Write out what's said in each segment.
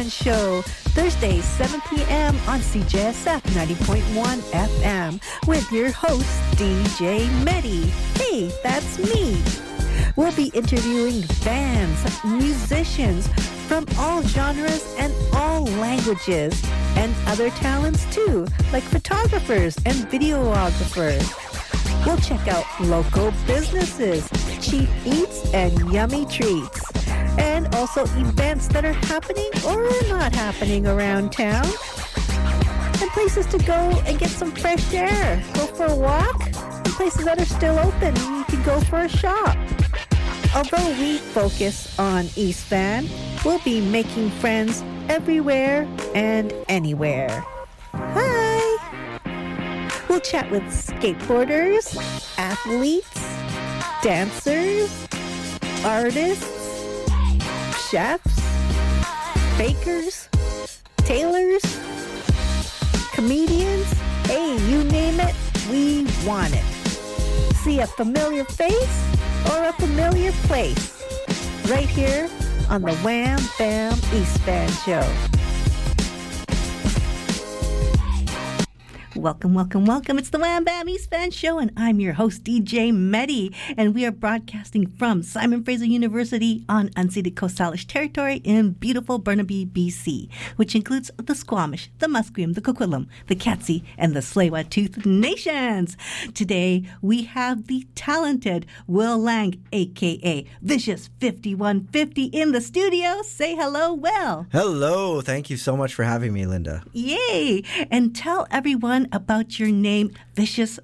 Fan Show, Thursdays, 7 p.m. on CJSF 90.1 FM with your host, DJ Medi. Hey, that's me. We'll be interviewing bands, musicians from all genres and all languages, and other talents too, like photographers and videographers. We'll check out local businesses, cheap eats, and yummy treats. And also events that are happening or not happening around town. And places to go and get some fresh air. Go for a walk. And places that are still open. You can go for a shop. Although we focus on East Van, we'll be making friends everywhere and anywhere. Hi! We'll chat with skateboarders, athletes, dancers, artists, chefs, bakers, tailors, comedians. Hey, you name it, we want it. See a familiar face or a familiar place right here on the Wham Bam East Van Show. Welcome, welcome, welcome. It's the Wham Bam East Van Show, and I'm your host, DJ Medi, and we are broadcasting from Simon Fraser University on unceded Coast Salish territory in beautiful Burnaby, BC, which includes the Squamish, the Musqueam, the Coquitlam, the Katzie, and the Tsleil-Waututh nations. Today, we have the talented Will Lang, a.k.a. Vicious 5150, in the studio. Say hello, Will. Hello. Thank you so much for having me, Linda. Yay. And tell everyone about your name, Vicious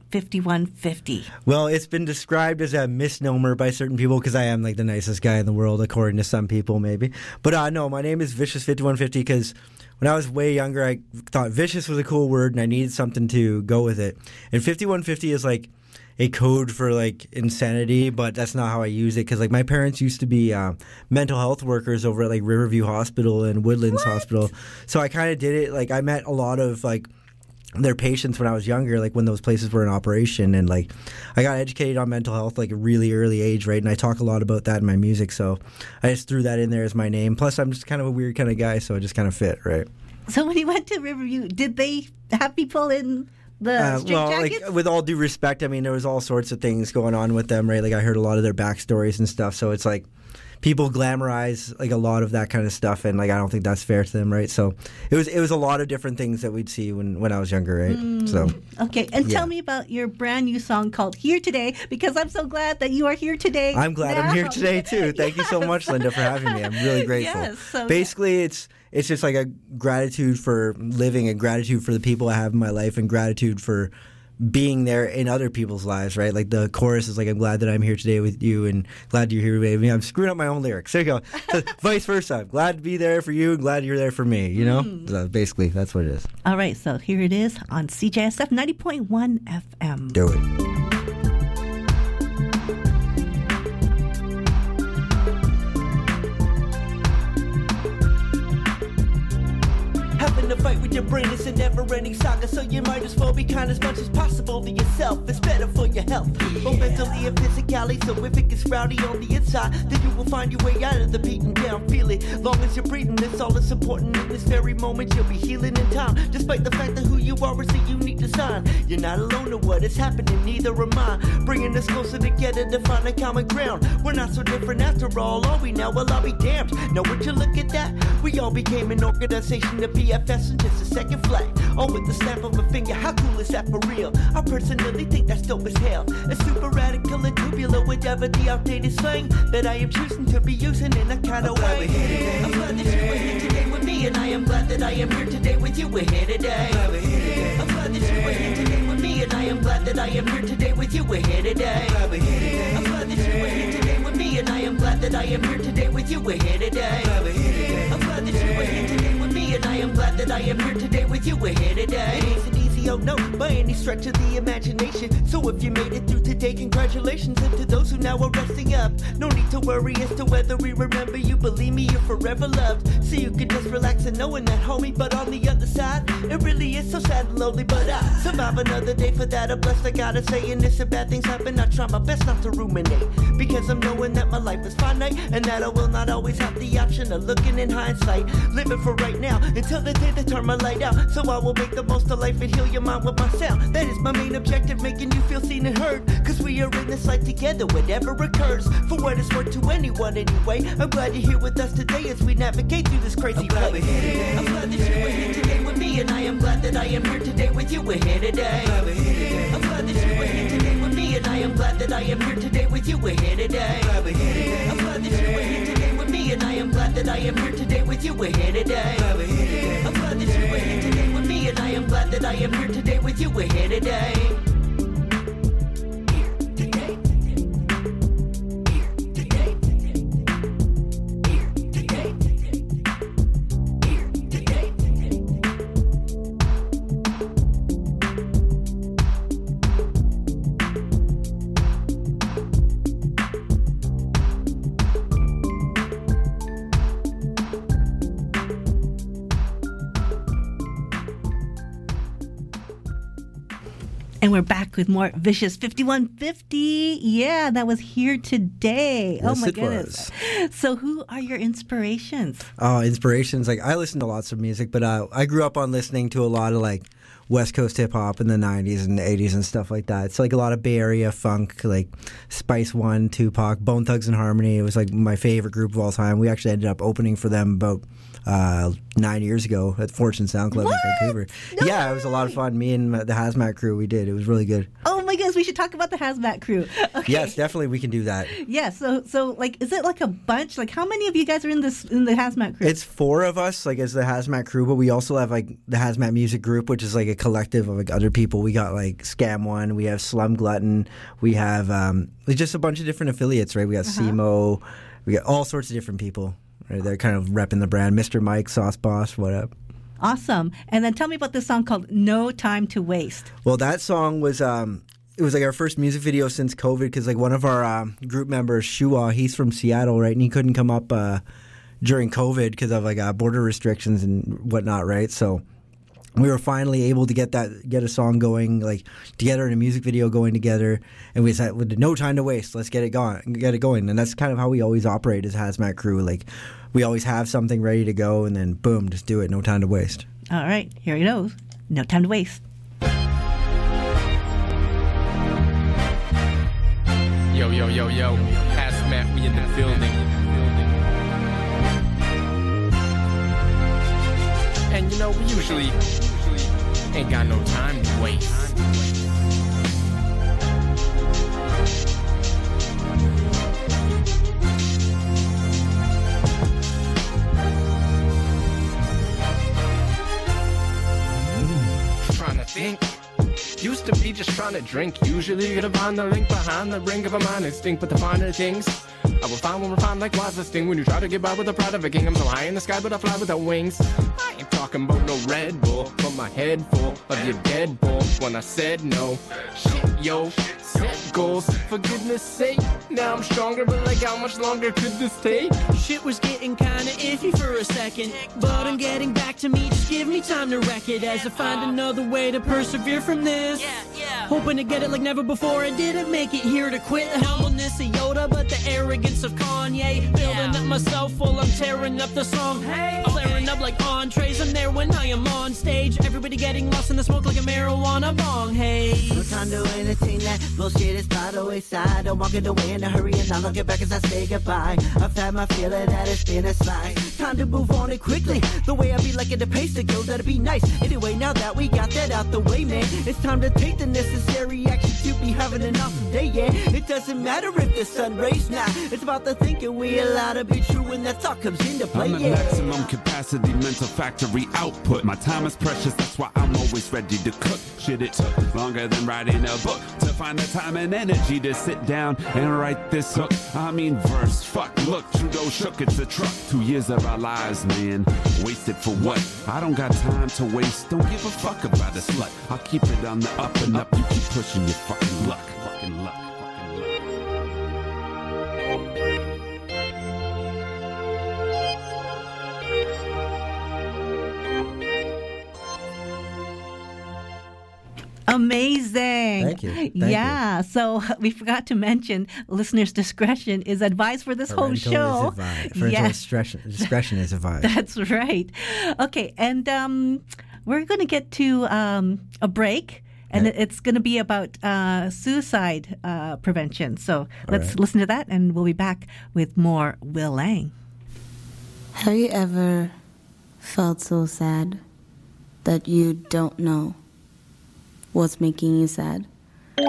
5150. Well, it's been described as a misnomer by certain people because I am like the nicest guy in the world, according to some people, maybe. But no, my name is Vicious 5150 because when I was way younger, I thought vicious was a cool word and I needed something to go with it. And 5150 is like a code for like insanity, but that's not how I use it because like my parents used to be mental health workers over at like Riverview Hospital and Woodlands Hospital. So I kind of did it. Like I met a lot of like their patients when I was younger, like when those places were in operation, and like I got educated on mental health like a really early age, right? And I talk a lot about that in my music, so I just threw that in there as my name. Plus, I'm just kind of a weird kind of guy, so it just kind of fit, right? So when you went to Riverview, did they have people in the straight jackets? Like with all due respect, I mean there was all sorts of things going on with them, right? Like I heard a lot of their backstories and stuff, so it's like people glamorize like a lot of that kind of stuff, and like I don't think that's fair to them, right? So it was a lot of different things that we'd see when I was younger, right? So okay, and tell me about your brand new song called "Here Today," because I'm so glad that you are here today. I'm glad I'm here today too. Thank you so much, Linda, for having me. I'm really grateful. Yes, so basically, it's just like a gratitude for living, and gratitude for the people I have in my life, and gratitude for being there in other people's lives, right? Like the chorus is like, I'm glad that I'm here today with you and glad you're here with me. I'm screwing up my own lyrics. There you go. So, vice versa. I'm glad to be there for you and glad you're there for me, you know? So basically, that's what it is. All right, so here it is on CJSF 90.1 FM. Do it. Having a fight with your brain is a never-ending saga, so you might as well be kind as much as possible to yourself. It's better for your health, both mentally and physically. So if it gets rowdy on the inside, then you will find your way out of the beaten down feeling. Long as you're breathing, that's all that's important. In this very moment, you'll be healing in time. Despite the fact that who you are is a unique design. You're not alone to what is happening, neither am I. Bringing us closer together to find a common ground. We're not so different after all, are we now? Well, I'll be damned. Now would you look at that? We all became an organization to BFS in just a second flat. All with the snap of a finger, how cool is that for real? I personally think that's dope as hell. A super radical and tubular, whatever the outdated slang that I am choosing to be using in a kind of way. I'm glad that you were here today with me, and I am glad that I am here today with you. We're here today. I'm glad that you were here today with me, and I am glad that I am here today with you. We're here today. I'm glad that you were here today with me, and I am glad that I am here today with you. We're here today. I'm glad that you were here today with me, and I am glad that I am here today with you. We're here today. It makes it easy easy, oh no, by any stretch of the imagination. So if you made it through today, congratulations. And to those who now are resting up, no need to worry as to whether we remember you. Believe me, you're forever loved. So you can just relax and knowing that, homie. But on the other side, it really is so sad and lonely. But I survive another day, for that I'm blessed. I gotta say, and if some bad things happen, I try my best not to ruminate, because I'm knowing that my life is finite, and that I will not always have the option of looking in hindsight. Living for right now, until the day they turn my light out. So I will make the most of life and heal your mind with my sound. That is my main objective, making you feel seen and heard, cause we are in this life together, whatever occurs. For what it's worth to anyone anyway. I'm glad you're here with us today as we navigate through this crazy place. I'm glad that you were here today with me, and I am glad that I am here today with you. We're here today. I'm glad that you were here today with me, and I am glad that I am here today with you. We're here today. I'm glad that you were here today with me, and I am glad that I am here today with you. We're here today. I'm glad that you were here today with me, and I am glad that I am here today with you. We're here today. And we're back with more Vicious 5150. Yeah, that was here today. Yes, oh my it goodness. So who are your inspirations? Inspirations. Like, I listen to lots of music, but I grew up on listening to a lot of like West Coast hip hop in the 90s and 80s and stuff like that. It's like a lot of Bay Area funk, like Spice One, Tupac, Bone Thugs and Harmony. It was like my favorite group of all time. We actually ended up opening for them about 9 years ago at Fortune Sound Club in Vancouver. No yeah, way. it was a lot of fun. Me and the Hazmat crew, we did. It was really good. Oh my goodness, we should talk about the Hazmat crew. Okay. Yes, definitely we can do that. Yeah, so like, is it like a bunch? Like, how many of you guys are in the Hazmat crew? It's 4 of us, like, as the Hazmat crew, but we also have like the Hazmat Music Group, which is like a collective of like other people. We got like Scam One, we have Slum Glutton, we have just a bunch of different affiliates, right? We got SEMO, we got all sorts of different people. Right, they're kind of repping the brand. Mr. Mike, Sauce Boss, what up? Awesome. And then tell me about this song called No Time to Waste. Well, that song was it was like our first music video since COVID, because like one of our group members, Shua, he's from Seattle, right, and he couldn't come up during COVID because of like border restrictions and whatnot, right? So we were finally able to get a song going, like together, and a music video going together, and we said, with no time to waste, let's get it going, and that's kind of how we always operate as Hazmat crew. Like, we always have something ready to go, and then boom, just do it, no time to waste. All right, here it goes. No time to waste. Yo, yo, yo, yo, Hazmat, we in the building. And you know, we usually ain't got no time to waste. Trying to think. Used to be just trying to drink. Usually gonna find the link behind the ring of a mind instinct. But the finer things I will find when we're fine like wise sting. When you try to get by with the pride of a king, I'm so high in the sky, but I fly without wings. I ain't talking about no Red Bull, but my head full of your dead bull. When I said no, shit, yo, set goals. For goodness sake, now I'm stronger, but like how much longer could this take? Shit was getting kinda iffy for a second, but I'm getting back to me. Just give me time to wreck it as I find another way to persevere from this. Hoping to get it like never before. I didn't make it here to quit. The humbleness of Yoda, but the arrogance of Kanye. Building up myself while I'm tearing up the song. Hey, flaring up like entrees. I'm there when I am on stage. Everybody getting lost in the smoke like a marijuana bong. Hey, No time to entertain that bullshit, it's by the wayside. I'm walking away in a hurry and I'll get back as I say goodbye. I've had my feeling that it's been a slide. Time to move on it quickly. The way I be liking the pace to go, that'd be nice. Anyway, now that we got that out the way, man, it's time to take the necessary action to be having an awesome day, yeah. It doesn't matter if the sun rays now. It's about the thinking we allow to be true when that thought comes into play, I'm at maximum capacity, mental factory output. My time is precious, that's why I'm always ready to cook. took. Shit, it took longer than writing a book to find the time and energy to sit down and write this hook. I mean verse, fuck, look, Trudeau shook, it's a truck. 2 years of our lives, man, wasted for what? I don't got time to waste, don't give a fuck about a slut. I'll keep it on the up and up, you keep pushing your fucking luck. Fucking luck. Amazing. Thank you. Thank yeah. you. So we forgot to mention listeners' discretion is advised for this whole show. Discretion is advised. That's right. Okay. And we're going to get to a break. And it's going to be about suicide prevention. So let's listen to that, and we'll be back with more Will Lang. Have you ever felt so sad that you don't know what's making you sad? Have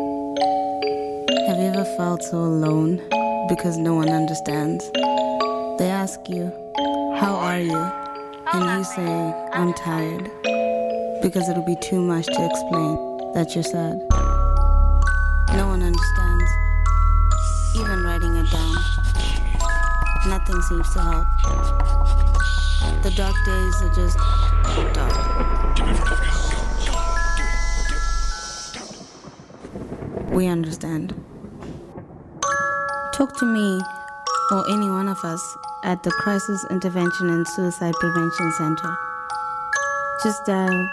you ever felt so alone because no one understands? They ask you, how are you? And you say, I'm tired. Because it'll be too much to explain that you're sad. No one understands. Even writing it down. Nothing seems to help. The dark days are just dark. We understand. Talk to me or any one of us at the Crisis Intervention and Suicide Prevention Center. Just dial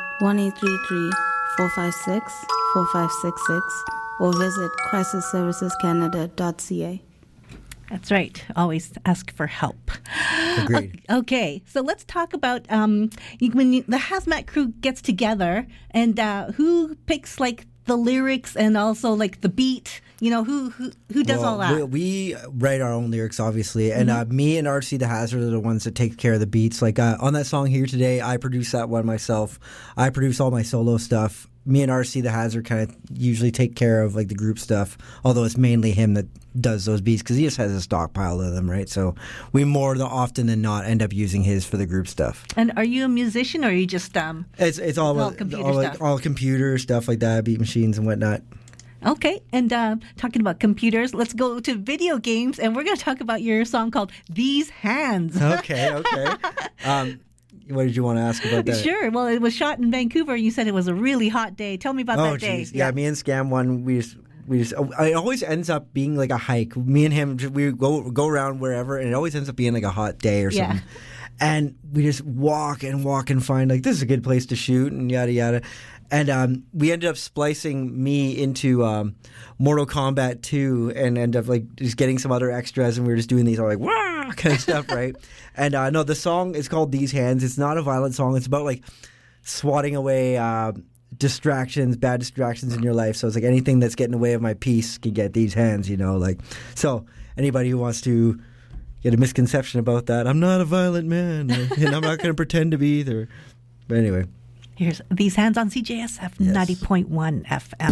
1-833-456-4566 or visit crisisservicescanada.ca. That's right. Always ask for help. Agreed. Okay, so let's talk about when the Hazmat crew gets together and who picks like the lyrics and also like the beat. You know, who does all that? We write our own lyrics, obviously. And me and RC the Hazard are the ones that take care of the beats. Like on that song Here Today, I produce that one myself. I produce all my solo stuff. Me and RC the Hazard kind of usually take care of like the group stuff, although it's mainly him that does those beats because he just has a stockpile of them, right? So we more often than not end up using his for the group stuff. And are you a musician or are you just It's all computer stuff? All computer stuff like that, beat machines and whatnot. Okay, and talking about computers, let's go to video games, and we're going to talk about your song called These Hands. Okay. What did you want to ask about that? Sure. Well, it was shot in Vancouver. You said it was a really hot day. Tell me about that day. Yeah, me and Scam One, we just it always ends up being like a hike. Me and him, we go around wherever, and it always ends up being like a hot day or something. Yeah. And we just walk and find like this is a good place to shoot and yada yada. And we ended up splicing me into Mortal Kombat 2 and ended up like just getting some other extras, and we were just doing these all like wah kind of stuff, right? And no, the song is called These Hands. It's not a violent song. It's about like swatting away distractions, bad distractions in your life. So it's like anything that's getting in the way of my peace can get these hands, you know, like. So anybody who wants to get a misconception about that, I'm not a violent man, and I'm not going to pretend to be either. But anyway. Here's These Hands on CJSF 90.1 FM.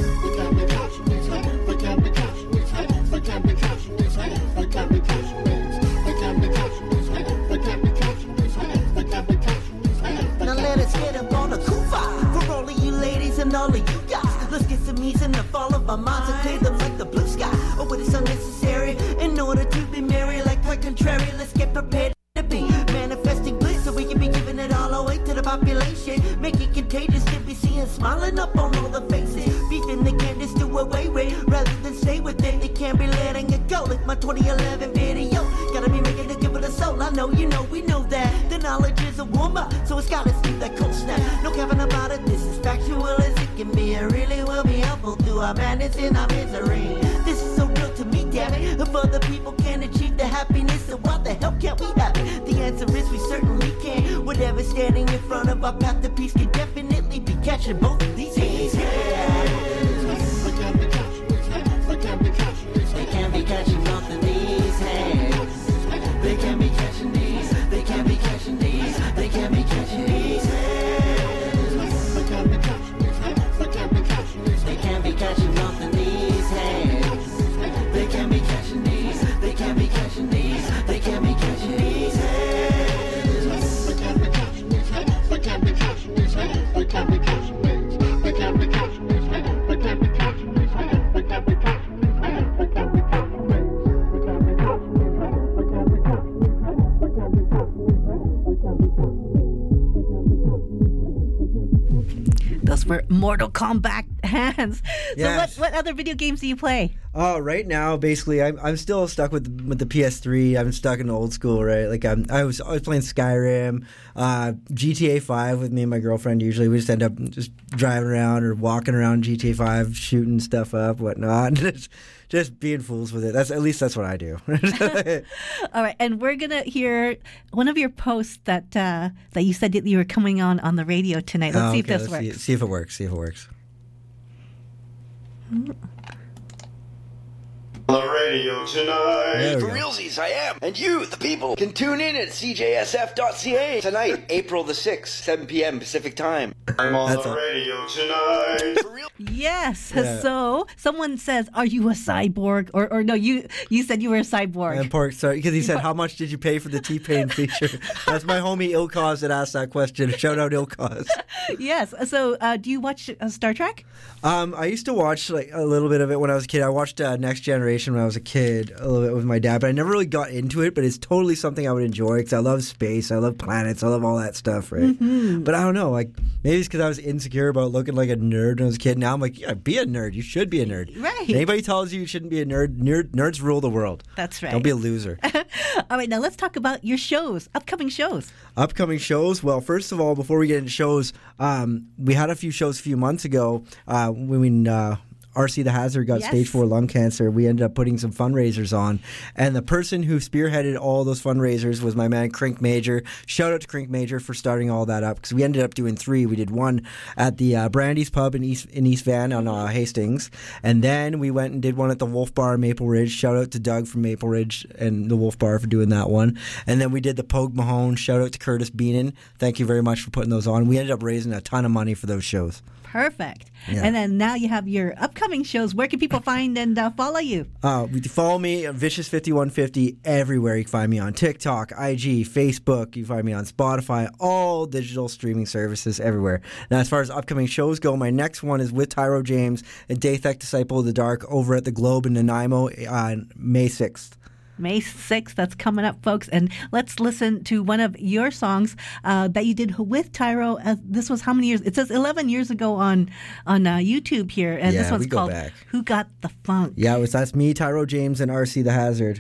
Now let us get up on a kufa for all of you ladies and all of you guys. Let's get some ease in the fall of our minds and clear them like the blue sky. Oh, but it's unnecessary in order to be merry, like quite contrary. Let's get prepared to be manifesting bliss so we can be giving it all away to the population. Make it contagious to be seen smiling up on all the faces. Beefing the candidates to away with rather than stay with it. They can't be letting it go like my 2011 video. Gotta be making it give it a soul. I know, you know, we know that the knowledge is a warmer, so it's gotta see that cold snap. No capping about it, this is factual as it can be. It really will be helpful through our madness and our misery. This is so real to me, damn it. If other people can achieve the happiness, then why the hell can't we have it? The answer is we certainly can. Whatever standing in front of our path to peace can definitely be catching both of these hands. They can't be catching both of these hands. They can't be catching these. They can't be catching these. They can't be catching these hands. They can't be catching both of these hands. They can't be catching these. They can't be catching these. They can't be catching these hands. They can't be catching these. They can't be catching these. They can't be catching these. They for Mortal Kombat hands. So Yes. what other video games do you play? Right now, basically, I'm still stuck with the PS3. I'm stuck in old school, right? Like I was playing Skyrim, GTA 5 with me and my girlfriend. Usually, we just end up just driving around or walking around GTA 5, shooting stuff up, whatnot, just being fools with it. At least that's what I do. All right, and we're gonna hear one of your posts that you said that you were coming on the radio tonight. Let's see if this works. See if it works. See if it works. On the radio tonight. There we For go. realsies, I am. And you, the people, can tune in at cjsf.ca tonight, April the 6th, 7 p.m. Pacific time. I'm on That's the all. radio tonight. For real. Yes. Yeah. So someone says, "Are you a cyborg?" Or no, you said you were a cyborg. And Pork, sorry, because he said, "How much did you pay for the T-Pain feature?" That's my homie Ilkaz that asked that question. Shout out Ilkaz. Yes. So do you watch Star Trek? I used to watch like a little bit of it when I was a kid. I watched Next Generation when I was a kid, a little bit with my dad, but I never really got into it. But it's totally something I would enjoy because I love space, I love planets, I love all that stuff, right? But I don't know, like maybe it's because I was insecure about looking like a nerd when I was a kid. Now I'm like, yeah, be a nerd. You should be a nerd. Right. Anybody tells you shouldn't be a nerd, nerds rule the world. That's right. Don't be a loser. All right. Now let's talk about your shows, upcoming shows. Upcoming shows. Well, first of all, before we get into shows, we had a few shows a few months ago when RC the Hazard got Yes. stage 4 lung cancer. We ended up putting some fundraisers on, and the person who spearheaded all those fundraisers was my man Crink Major. Shout out to Crink Major for starting all that up, because we ended up doing 3. We did one at the Brandy's Pub in East Van on Hastings, and then we went and did one at the Wolf Bar in Maple Ridge. Shout out to Doug from Maple Ridge and the Wolf Bar for doing that one. And then we did the Pogue Mahone. Shout out to Curtis Beenan. Thank you very much for putting those on. We ended up raising a ton of money for those shows. Perfect. Yeah. And then now you have your upcoming shows. Where can people find and follow you? Follow me at Vicious5150 everywhere. You can find me on TikTok, IG, Facebook. You can find me on Spotify, all digital streaming services everywhere. Now, as far as upcoming shows go, my next one is with Tyro James and Dathek Disciple of the Dark over at the Globe in Nanaimo on May 6th. May 6th, that's coming up, folks. And let's listen to one of your songs that you did with Tyro. This was how many years? It says 11 years ago on YouTube here. And Yeah, this one's we go called back. Who Got the Funk? Yeah, that's me, Tyro James, and RC the Hazard.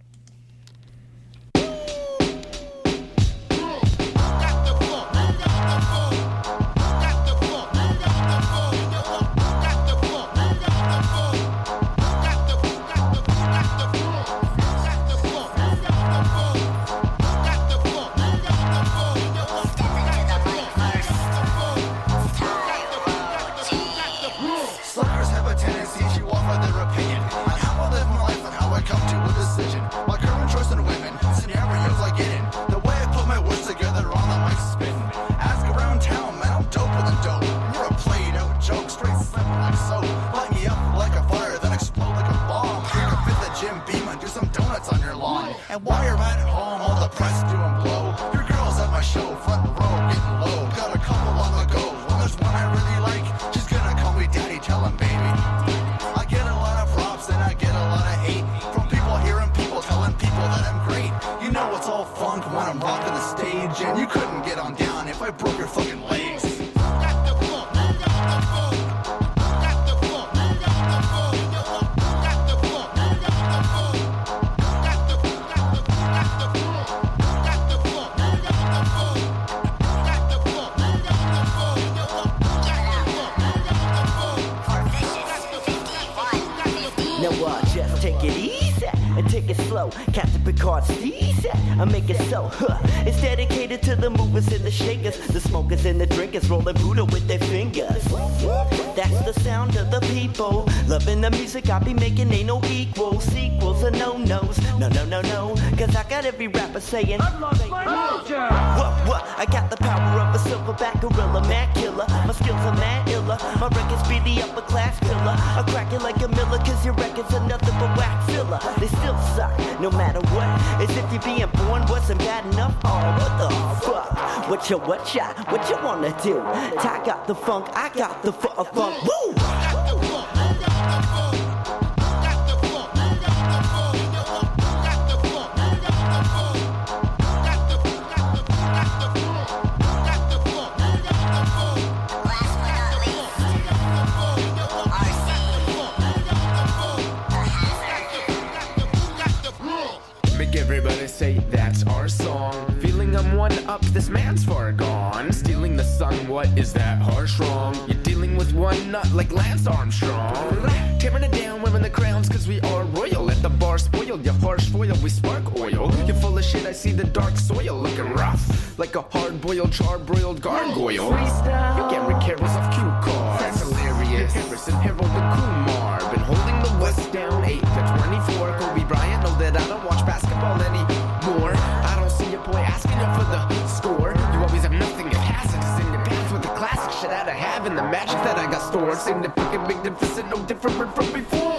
Suckers have a tendency to offer their opinion on how I live my life and how I come to a decision. My current choice in women, scenarios I get in, the way I put my words together on the mic spin. Ask around town, man, I'm doper than dope. You're a played out joke, straight simple like soap. Light me up like a fire, then explode like a bomb. Take a fifth of Jim Beam and do some donuts on your lawn. And while you're at home, all the press doing blow. Your girl's at my show, front row, getting low. Got a couple on the go. When there's one I really like, she's gonna call me daddy, tell him baby. I get a lot of props and I get a lot of hate from people hearing people telling people that I'm great. You know it's all funk when I'm rocking the stage, and you couldn't get on down if I broke your fucking legs. Now just take it easy and take it slow. Captain Picard sees it, I make it so. It's dedicated to the movers and the shakers, the smokers and the drinkers, rolling Buddha with their fingers. That's the sound of the people, loving the music I be making. Ain't no equal, sequels or no-nos. No, no, no, no, cause I got every rapper saying what? I got the power of a silverback gorilla, mad killer. My skills are mad iller. My records be the upper class killer. I crack it like a Miller, cause your records are nothing but whack filler. They still suck, no matter what. As if you being born wasn't bad enough. Oh, what the fuck? What you wanna do? Ty got the funk, I got the funk. Woo! Everybody say that's our song. Feeling I'm one up, this man's far gone. Stealing the sun, what is that harsh wrong? You're dealing with one nut like Lance Armstrong. Tearing it down, wearing the crowns cause we are royal. Let the bar spoil your harsh foil, we spark oil. You're full of shit, I see the dark soil. Looking rough, like a hard-boiled, charbroiled gargoyle. Freestyle. You get careless off cue cards. That's hilarious. Harrison, Harold, and Kumar. Been holding the West down 8 to 24. Kobe Bryant, know that I don't watch basketball anymore. I don't see your boy asking you for the score. You always have nothing at hazardous in your pants with the classic shit out of having the magic that I got stored. Significant, big deficit, no different from before.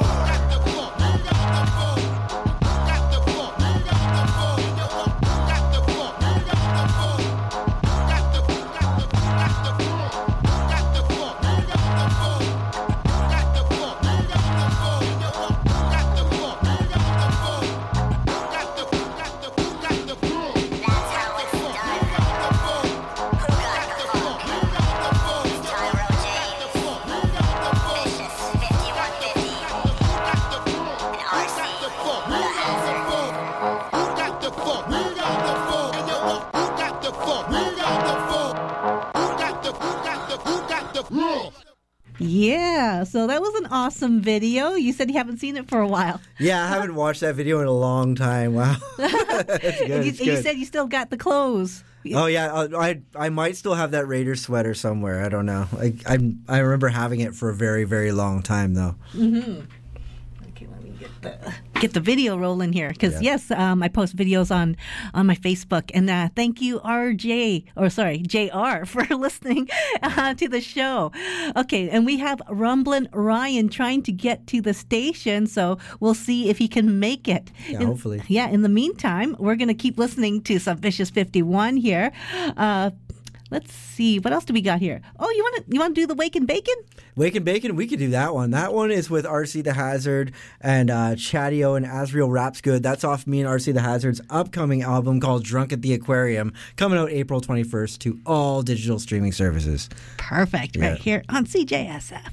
Yeah, so that was an awesome video. You said you haven't seen it for a while. Yeah, I haven't watched that video in a long time. Wow. It's good, you said you still got the clothes. Oh, yeah. I might still have that Raiders sweater somewhere. I don't know. I remember having it for a very, very long time, though. Mm-hmm. Okay, let me get the video rolling here. Because, yes, I post videos on my Facebook. And thank you, JR, for listening to the show. Okay, and we have Rumblin' Ryan trying to get to the station. So we'll see if he can make it. Yeah, hopefully. Yeah, in the meantime, we're going to keep listening to some Vicious 51 here. Let's see. What else do we got here? Oh, you want to do the Wake and Bacon? Wake and Bacon? We could do that one. That one is with RC the Hazard and Chatio and Asriel Raps Good. That's off me and RC the Hazard's upcoming album called Drunk at the Aquarium, coming out April 21st to all digital streaming services. Perfect. Right here on CJSF.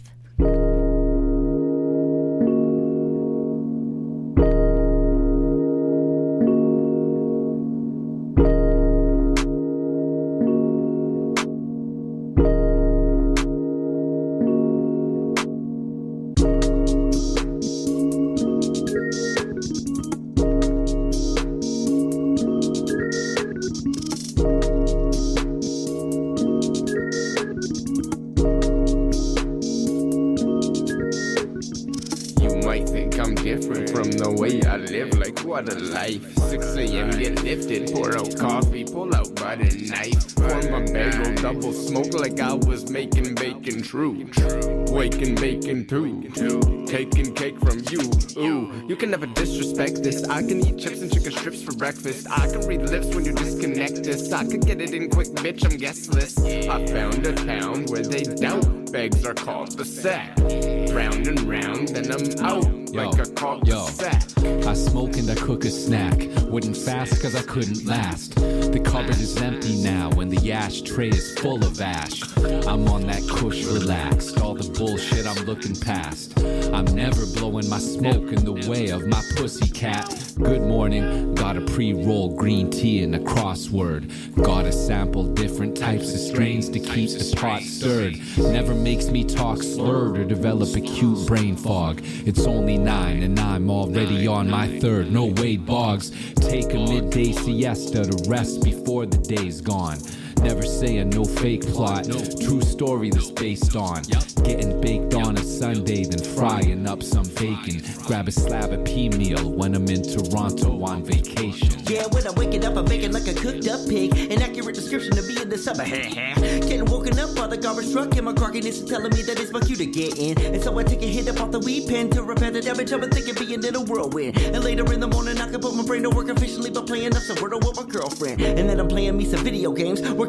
What a life. 6 a.m. get lifted, pour out coffee, pull out butter knife. Form a bagel, double smoke like I was making bacon true. Waking bacon too. Taking cake from you. Ooh, you can never disrespect this. I can eat chips and chicken strips for breakfast. I can read lips when you disconnect this. I could get it in quick, bitch, I'm guestless. I found a town where they doubt bags are called the sack. Round and round, then I'm out like a cul-de-sac. I smoke and I cook a snack. Wouldn't fast cause I couldn't last. The cupboard is empty now and the ashtray is full of ash. I'm on that kush relaxed. All the bullshit I'm looking past. I'm never blowing my smoke in the way of my pussy cat. Good morning, got a pre-roll green tea and a crossword. Gotta sample different types of strains to keep the pot stirred. Never makes me talk slurred or develop acute brain fog. It's only 9 and I'm already on my third. No Wade Boggs, take a midday siesta to rest before the day's gone. Never say a no fake plot. True story that's based on getting baked on a Sunday, then frying up some bacon. Grab a slab of pea meal when I'm in Toronto on vacation. Yeah, when I'm waking up, I'm baking like a cooked up pig. An accurate description of me in the summer. Getting woken up by the garbage truck, and my grogginess is telling me that it's my cue to get in. And so I take a hit up off the weed pen to repair the damage I've been thinking being in a whirlwind. And later in the morning, I can put my brain to work efficiently by playing up some Wordle with my girlfriend. And then I'm playing me some video games, working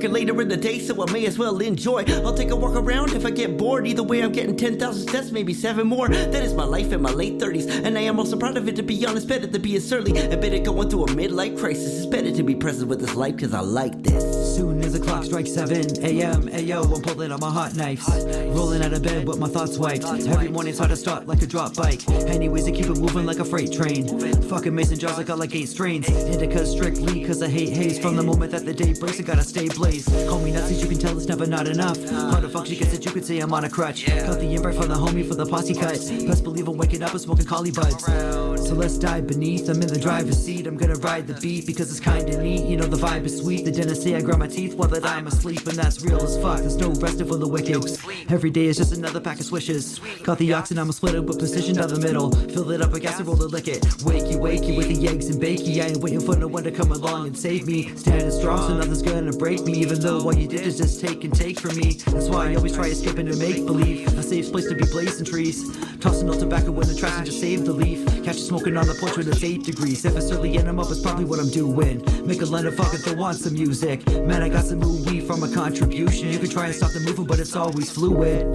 working later in the day, so I may as well enjoy. I'll take a walk around if I get bored. Either way, I'm getting 10,000 steps, maybe 7 more. That is my life in my late 30s, and I am also proud of it, to be honest. Better to be a surly, and better going through a midlife crisis. It's better to be present with this life, cause I like this. Soon as the clock strikes 7 a.m., ayo, I'm pulling out my hot knives. Rolling out of bed with my thoughts wiped. Every morning's hard to start like a drop bike. Anyways, I keep it moving like a freight train. Fucking mason jars, I got like 8 strains. Indica strictly, cause I hate haze. From the moment that the day breaks, I gotta stay blaze. Call me nuts, you can tell it's never not enough. How the fuck she gets it, you could say I'm on a crutch. Got the invite for the homie for the posse cut. Best believe I'm waking up and smoking collie buds. So let's dive beneath, I'm in the driver's seat. I'm gonna ride the beat because it's kinda neat. You know the vibe is sweet. The dentist say I grind my teeth while that I'm asleep, and that's real as fuck. There's no resting for the wicked. Every day is just another pack of swishes. Got the oxen, I'm a splitter, but positioned down the middle. Fill it up with gas and roll to lick it. Wakey with the eggs and bakey. I ain't waiting for no one to come along and save me. Standing strong so nothing's gonna break me, even though all you did is just take and take from me. That's why I always try escaping to make believe. A safe place to be blazing trees. Tossing no tobacco in the trash and just save the leaf. Catch you smoking on the porch when it's 8 degrees. If it's early and I'm up, it's probably what I'm doing. Make a London fucking throw on some music. Man, I got some movie from a contribution. You can try and stop the movement, but it's always fluid.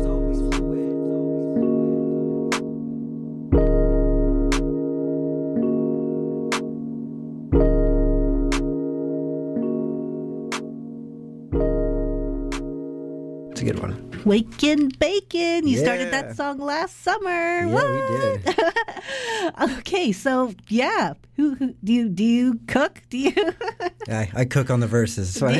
It's a good one. Wakin' Bacon. You started Yeah. that song last summer. Yeah, we did. Okay, so yeah, who do you cook? Do you? I cook on the verses. So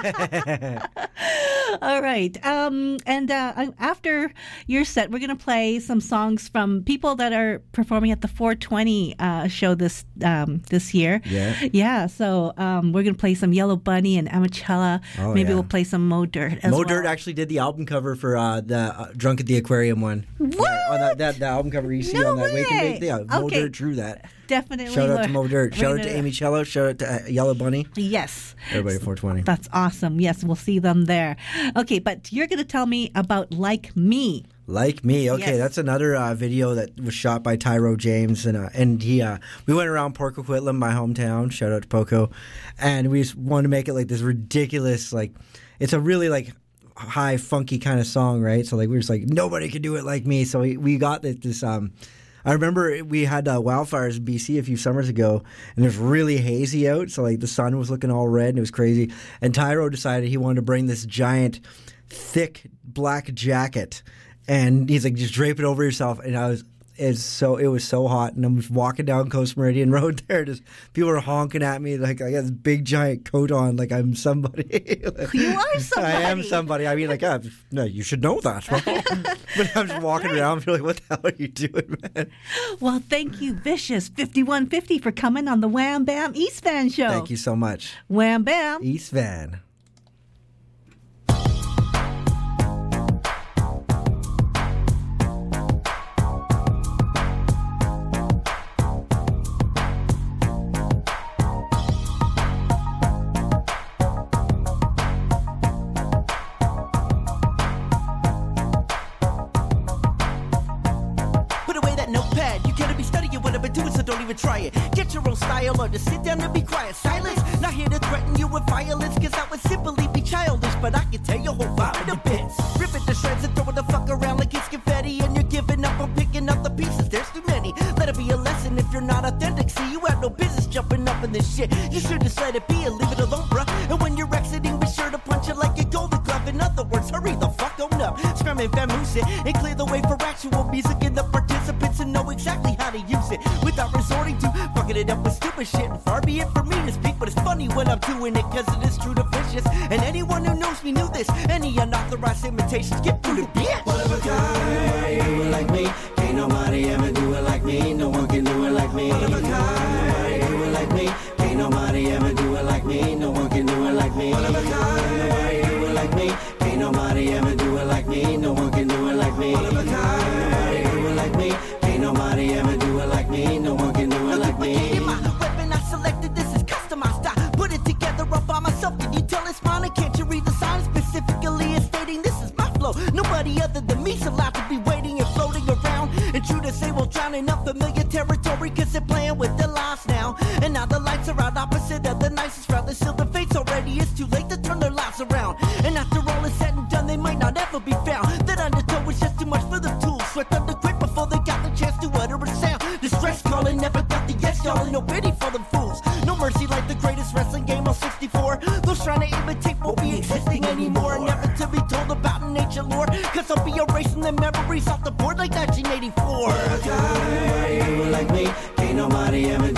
All right. And after your set, we're going to play some songs from people that are performing at the 420 show this year. Yeah. Yeah. So we're going to play some Yellow Bunny and Amachella. Oh, Maybe yeah. we'll play some Mo Dirt as Mo well. Dirt actually did the album cover for the Drunk at the Aquarium one. What? On that album cover you see No on that Wake and way. Bake. Yeah, Mo Okay. Dirt drew that. Definitely. Shout out to we're Mo Dirt. Shout out bringing to it Amy Cello. Shout out to Yellow Bunny. Yes. Everybody at 420. That's awesome. Yes, we'll see them there. Okay, but you're going to tell me about Like Me. Like Me. Okay, Yes. that's another video that was shot by Tyro James, and he we went around Port Coquitlam, my hometown. Shout out to Poco, and we just wanted to make it like this ridiculous, like it's a really like high funky kind of song, right? So like we were just like nobody could do it like me. So we got this. I remember we had wildfires in BC a few summers ago, and it was really hazy out. So like the sun was looking all red, and it was crazy. And Tyro decided he wanted to bring this giant, thick black jacket. And he's like, just drape it over yourself. And it was so hot. And I'm just walking down Coast Meridian Road there. Just people are honking at me like I got this big giant coat on, like I'm somebody. You are somebody. I am somebody. I mean, like, no, you should know that. But I'm just walking around, feeling like, what the hell are you doing, man? Well, thank you, Vicious 5150, for coming on the Wham Bam East Van Show. Thank you so much. Wham Bam. East Van. Don't even try it. Get your own style or just sit down and be quiet. Silence, not here to threaten you with violence, cause I would simply be childish, but I can tear your whole vibe into bits. Rip it to shreds and throw it the fuck around like it's confetti, and you're giving up on picking up the pieces. There's too many. Let it be a lesson if you're not authentic. See, you have no business jumping up in this shit. You should just let it be and leave it alone, bruh. And when you're exiting, be sure to punch it like a golden glove. In other words, hurry the fuck on up. Scram and vamoose it and clear the way for actual music and the participants and know exactly how to use it without resorting to fucking it up with stupid shit. And far be it from me to speak, but it's funny when I'm doing it cause it is true to vicious. And anyone who knows me knew this. Any unauthorized imitations get through the bitch. One of a kind, do it like me. Can't nobody ever do it like me. No one can do it like me. One of a kind, do it like me. Can't nobody ever do it like me. No one can do it like me. One of a kind, nobody do it like me. Can't nobody ever do it like me. No one can do it like me. One of a kind, nobody do it like me. Can't nobody ever do it like me. No one can do it like me. In my weapon I selected, this is customized. I put it together all by myself. Can you tell it's mine? And can't you read the sign? Specifically it's stating this is my flow. Nobody other than me's allowed to be waiting and floating around. And true to say, we'll drown in unfamiliar territory cause they're playing with their lives now. And now the lights are out opposite of the nicest route. They seal the fates already. It's too late to turn their lives around. stall and no pity for them fools. No mercy like the greatest wrestling game on 64. Those trying to imitate won't be existing anymore. Never to be told about in ancient lore, cause I'll be erasing the memories off the board like 1984. Can't nobody do it like me. Can't nobody ever